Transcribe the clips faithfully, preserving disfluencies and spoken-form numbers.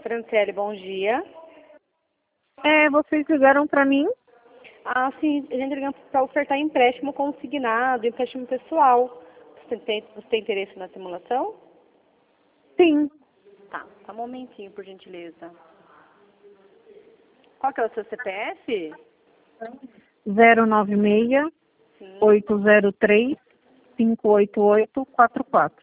Franciele, bom dia. É, vocês ligaram para mim? Ah, sim, a gente liga para ofertar empréstimo consignado, empréstimo pessoal. Você tem, você tem interesse na simulação? Sim. Tá, só um momentinho, por gentileza. Qual que é o seu C P F? zero nove seis, Sim. oito zero três, cinco oito oito quatro quatro.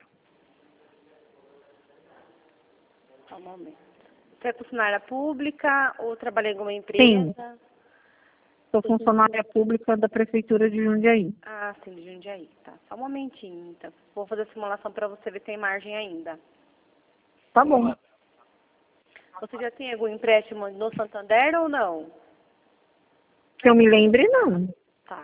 Só um momento. Você é funcionária pública ou trabalha em alguma empresa? Sim. Sou funcionária pública da Prefeitura de Jundiaí. Ah, sim, de Jundiaí. Tá, só um momentinho. Então, vou fazer a simulação para você ver se tem margem ainda. Tá bom. Você já tem algum empréstimo no Santander ou não? Que eu me lembre, não. Tá.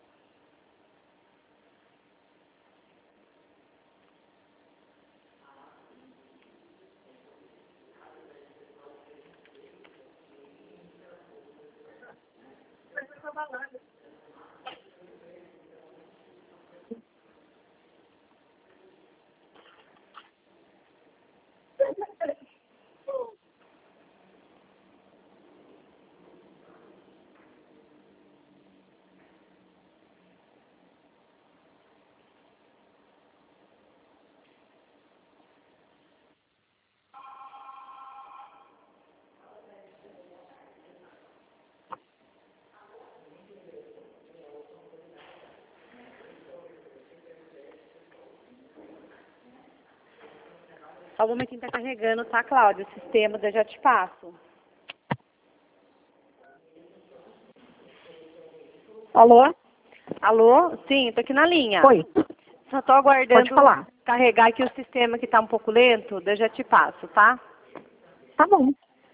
Só um momentinho tá carregando, tá, Cláudia? O sistema, eu já te passo. Alô? Alô? Sim, tô aqui na linha. Oi. Só tô aguardando Pode falar. carregar aqui o sistema que tá um pouco lento, daí eu já te passo, tá? Tá bom.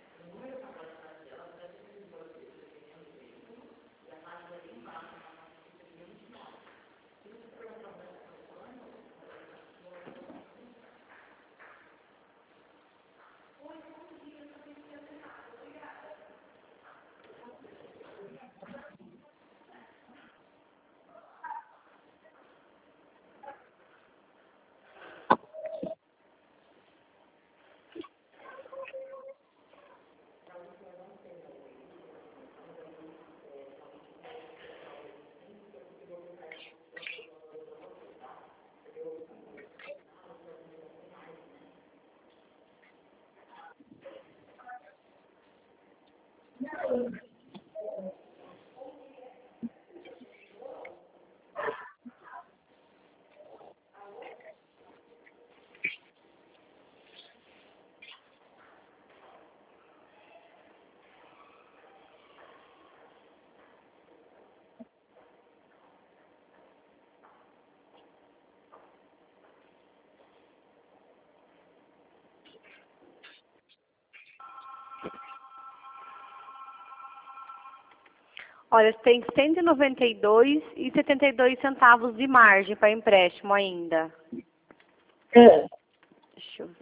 Olha, tem cento e noventa e dois e setenta e dois centavos de margem para empréstimo ainda. É. Deixa eu ver.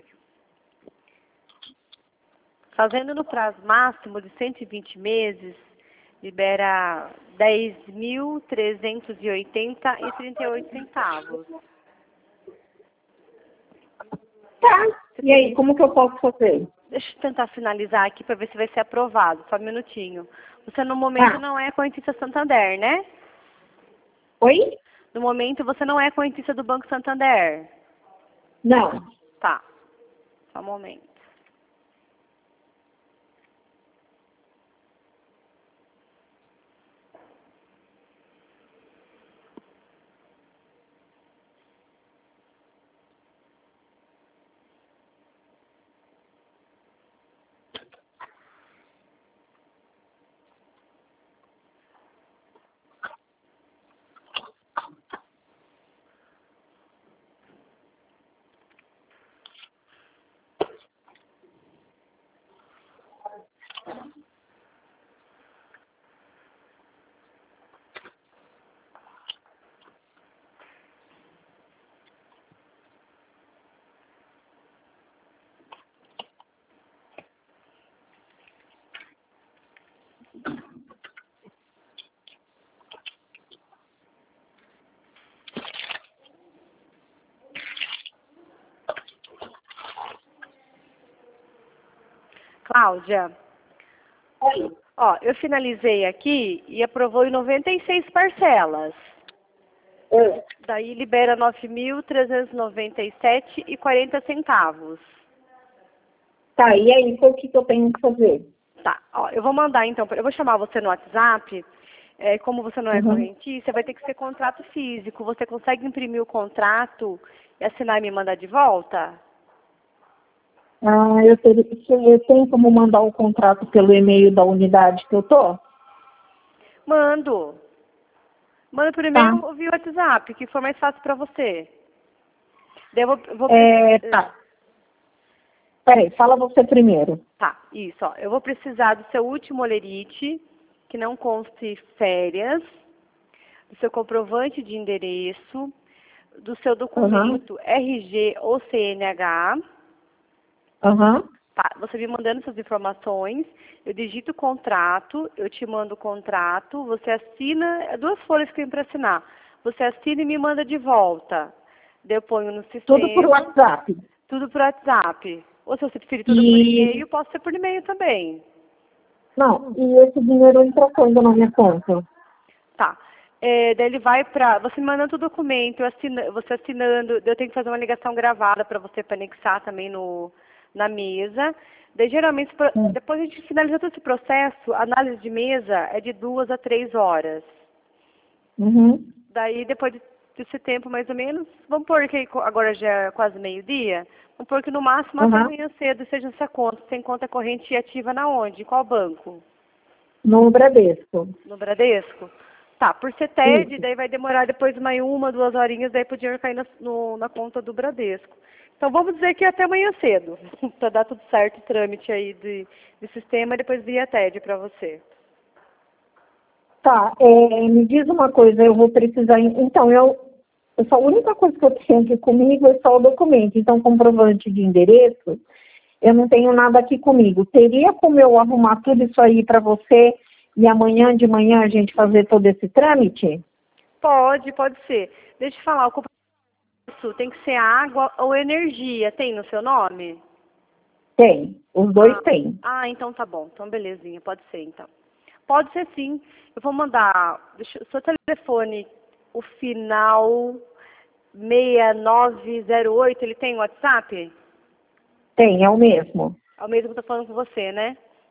Fazendo no prazo máximo de cento e vinte meses, libera dez mil trezentos e oitenta e trinta e oito centavos. Tá. E aí, como que eu posso fazer? Deixa eu tentar finalizar aqui para ver se vai ser aprovado. Só um minutinho. Você no momento Tá. não é correntista Santander, né? Oi? No momento você não é correntista do Banco Santander. Não. Tá. Só um momento. Cláudia, Oi. ó, eu finalizei aqui e aprovou em noventa e seis parcelas. É. Daí libera nove mil trezentos e noventa e sete e quarenta centavos. Tá, e aí, então, o que, que eu tenho que fazer? Tá, ó, eu vou mandar então, eu vou chamar você no WhatsApp. É, como você não é Uhum. correntista, vai ter que ser contrato físico. Você consegue imprimir o contrato e assinar e me mandar de volta? Ah, eu, teria, eu tenho como mandar o contrato pelo e-mail da unidade que eu tô? Mando. Manda por Tá. e-mail ou via WhatsApp, que for mais fácil para você. Daí eu vou, eu vou É, precisar... tá. Peraí, fala você primeiro. Tá, isso, ó. Eu vou precisar do seu último olerite, que não conste férias, do seu comprovante de endereço, do seu Aham. documento R G ou C N H. Aham. Tá, você me mandando essas informações, eu digito o contrato, eu te mando o contrato, você assina, é duas folhas que tem para assinar. Você assina e me manda de volta. Daí eu ponho no Tudo por sistema, WhatsApp. tudo por WhatsApp. Ou se você preferir tudo por E... e-mail, posso ser por e-mail também. Não, e esse dinheiro entra quando na minha conta? Tá. É, daí ele vai para. Você me mandando o documento, eu assina, você assinando, eu tenho que fazer uma ligação gravada para você para anexar também no, na mesa. Daí geralmente, pro- Hum. depois a gente finaliza todo esse processo, a análise de mesa é de duas a três horas. Uhum. Daí depois de- desse tempo mais ou menos, vamos pôr que co- agora já é quase meio-dia, vamos pôr que no máximo até Aham. amanhã cedo seja essa conta. Você tem conta corrente ativa na onde? Qual banco? No Bradesco. No Bradesco? Tá, por ser T E D, Isso. daí vai demorar depois mais uma, duas horinhas, daí pro dinheiro cair na, no- na conta do Bradesco. Então vamos dizer que até amanhã cedo, para dar tudo certo o trâmite aí de, de sistema e depois via T E D para você. Tá, é, me diz uma coisa, eu vou precisar... Então, eu, eu só, a única coisa que eu tenho aqui comigo é só o documento. Então, comprovante de endereço, eu não tenho nada aqui comigo. Teria como eu arrumar tudo isso aí para você e amanhã de manhã a gente fazer todo esse trâmite? Pode, pode ser. Deixa eu falar, o compromisso tem que ser água ou energia, tem no seu nome? Tem, os dois Ah, têm. ah, então tá bom, então belezinha, pode ser então. Pode ser sim. Eu vou mandar, deixa, seu telefone, o final seis nove zero oito, ele tem WhatsApp? Tem, é o mesmo. É o mesmo que eu tô falando com você, né?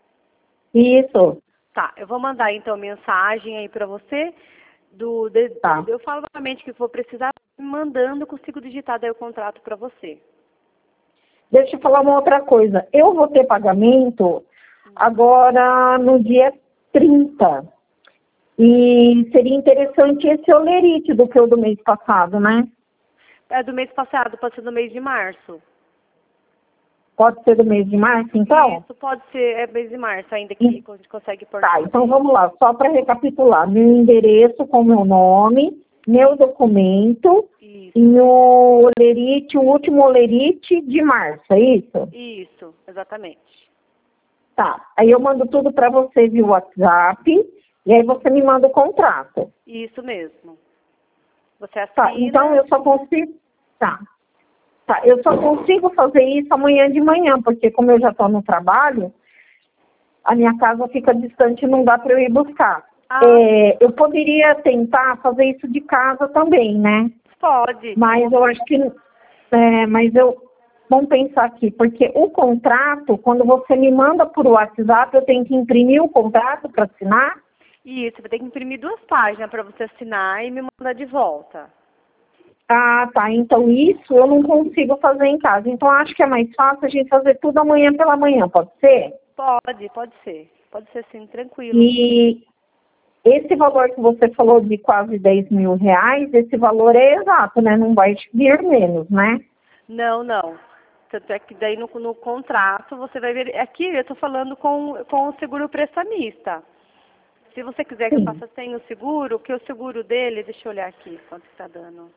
Isso, Tá, eu vou mandar então mensagem aí pra você. Do, de- tá. eu falo novamente que vou precisar, me mandando, eu consigo digitar daí o contrato pra você. Deixa eu falar uma outra coisa. Eu vou ter pagamento agora no dia trinta. E seria interessante esse olerite do que o do mês passado, né? É do mês passado, pode ser do mês de março. Pode ser do mês de março, então? Isso, pode ser, é mês de março ainda E- que a gente consegue pôr no Tá, então sistema. vamos lá. Só para recapitular. Meu endereço com meu nome, meu documento Isso, e o olerite, o último olerite de março, é isso? isso, exatamente. Tá. Aí eu mando tudo para você via WhatsApp e aí você me manda o contrato. Isso mesmo. Você Tá, então assina. eu só consigo... Tá. Tá, eu só consigo fazer isso amanhã de manhã, porque como eu já estou no trabalho, a minha casa fica distante e não dá para eu ir buscar. Ah, É, eu poderia tentar fazer isso de casa também, né? pode. Mas eu acho que... É, mas eu... Vamos pensar aqui, porque o contrato, quando você me manda por WhatsApp, eu tenho que imprimir o contrato para assinar? Isso, vai ter que imprimir duas páginas para você assinar e me mandar de volta. Ah, tá. Então isso eu não consigo fazer em casa. Então acho que é mais fácil a gente fazer tudo amanhã pela manhã, pode ser? Pode, pode ser. Pode ser sim, tranquilo. E esse valor que você falou de quase dez mil reais, esse valor é exato, né? Não vai vir menos, né? Não, não. Tanto é que daí no, no contrato você vai ver. Aqui eu estou falando com, com o seguro prestamista. Se você quiser que eu Sim. faça sem o seguro, que o seguro dele, deixa eu olhar aqui quanto está dando.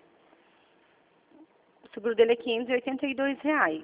O seguro dele é quinhentos e oitenta e dois reais.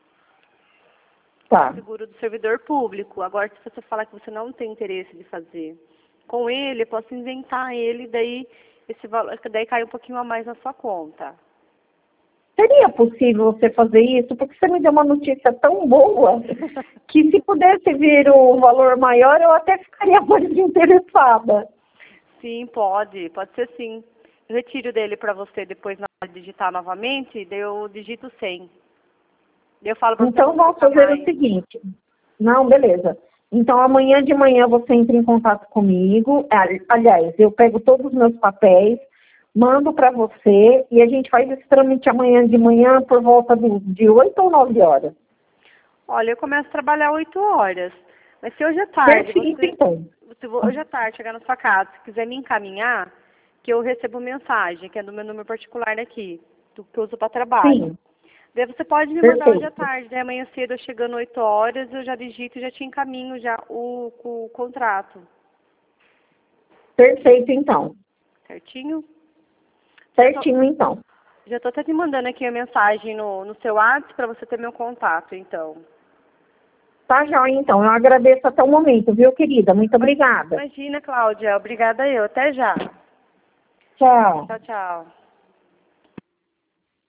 Tá. Seguro do servidor público. Agora, se você falar que você não tem interesse de fazer com ele, eu posso inventar ele, daí esse valor, daí cai um pouquinho a mais na sua conta. Seria possível você fazer isso? Porque você me deu uma notícia tão boa que se pudesse vir um valor maior, eu até ficaria mais interessada. Sim, pode. Pode ser sim. Eu retiro dele para você depois na hora de digitar novamente, daí eu digito cem. Daí eu falo para você Então, não vamos colocar fazer mais. o seguinte. Não, beleza. Então, amanhã de manhã você entra em contato comigo. Aliás, eu pego todos os meus papéis, mando para você e a gente faz esse trâmite amanhã de manhã por volta do, de oito ou nove horas. Olha, eu começo a trabalhar oito horas. Mas se hoje à tarde, Perfeito, você, então. se vo- hoje à tarde chegar na sua casa, se quiser me encaminhar, que eu recebo mensagem, que é do meu número particular daqui, do que eu uso para trabalho. Sim, Daí você pode me mandar hoje à perfeito. tarde, daí amanhã cedo, eu chegando oito horas, eu já digito e já te encaminho já o, o contrato. Perfeito, então. Certinho? Já tô, Certinho, então. já tô até te mandando aqui a mensagem no, no seu WhatsApp para você ter meu contato, então. Tá, joia, então. Eu agradeço até o momento, viu, querida? Muito obrigada. Imagina, Cláudia. Obrigada eu. Até já. Tchau. Tchau, tchau.